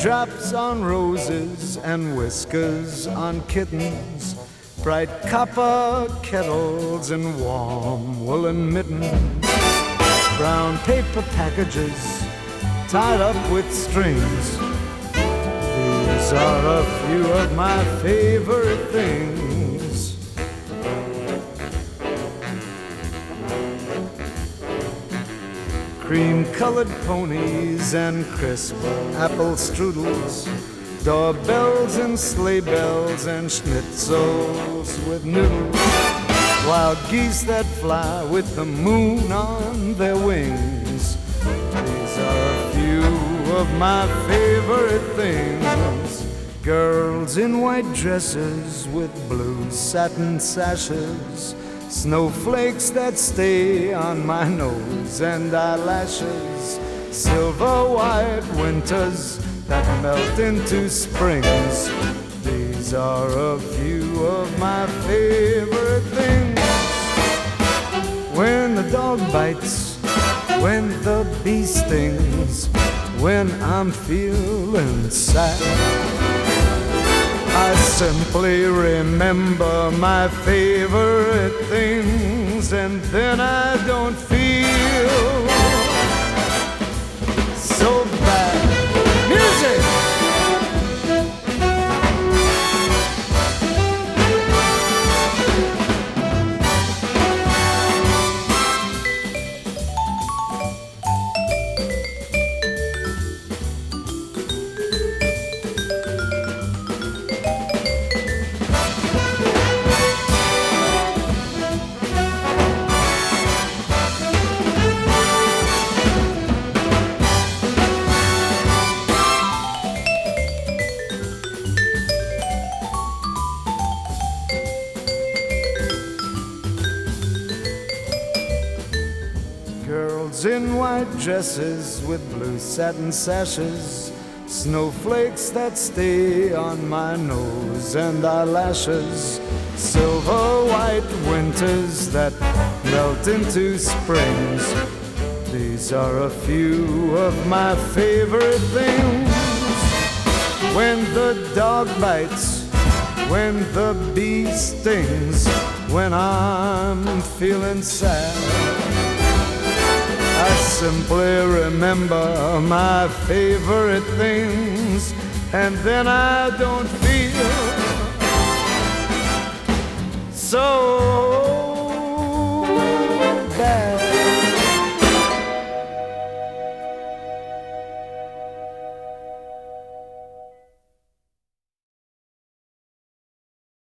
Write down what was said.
raindrops on roses and whiskers on kittens, bright copper kettles and warm woolen mittens, brown paper packages tied up with strings. These are a few of my favorite things. Cream-colored ponies and crisp apple strudels, doorbells and sleigh bells and schnitzels with noodles, wild geese that fly with the moon on their wings. These are a few of my favorite things. Girls in white dresses with blue satin sashes, snowflakes that stay on my nose and eyelashes, silver white winters that melt into springs. These are a few of my favorite things. When the dog bites, when the bee stings, when I'm feeling sad, I simply remember my favorite things, and then I don't feel so bad. Music! Girls in white dresses with blue satin sashes, snowflakes that stay on my nose and eyelashes, silver white winters that melt into springs. These are a few of my favorite things. When the dog bites, when the bee stings, when I'm feeling sad, I simply remember my favorite things, and then I don't feel so